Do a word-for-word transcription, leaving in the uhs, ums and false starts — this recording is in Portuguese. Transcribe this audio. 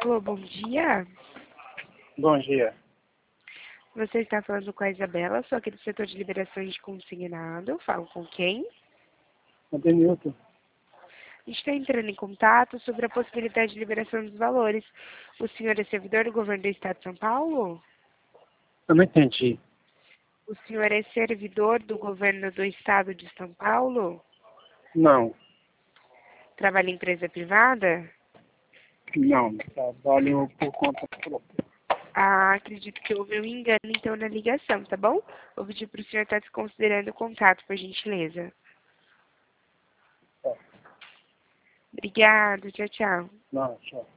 Alô, bom dia. Bom dia. Você está falando com a Isabela, sou aqui do setor de liberações de consignado. Falo com quem? Adenilton. A gente está entrando em contato sobre a possibilidade de liberação dos valores. O senhor é servidor do governo do estado de São Paulo? Eu não entendi. O senhor é servidor do governo do estado de São Paulo? Não, Trabalha em empresa privada? não. Trabalho por conta própria. Ah, acredito que houve um engano então na ligação, tá bom? Vou pedir para o senhor estar desconsiderando o contato, por gentileza. Tá. Obrigado, tchau, tchau. Não, tchau.